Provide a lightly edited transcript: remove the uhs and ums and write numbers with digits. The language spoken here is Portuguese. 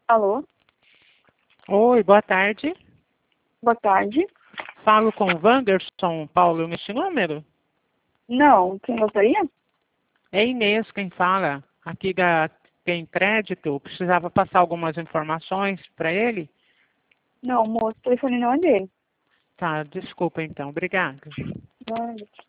Alô? Oi, boa tarde. Boa tarde. Falo com o Wanderson Paulo neste número? Não, quem gostaria? É Inês quem fala. Aqui da Tem Crédito. Precisava passar algumas informações para ele? Não, moço, o telefone não é dele. Tá, desculpa então. Obrigado. Não.